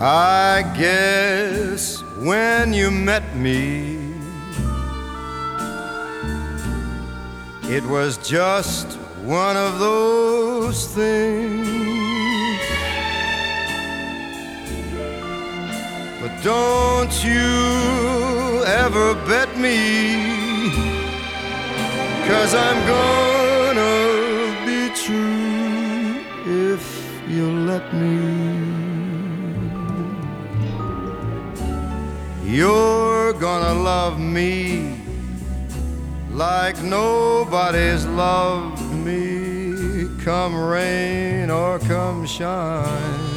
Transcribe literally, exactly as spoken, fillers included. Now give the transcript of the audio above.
I guess when you met me, it was just one of those things. But don't you ever bet me, 'cause I'm gonna be true if you let me. You're gonna love me like nobody's loved me, come rain or come shine.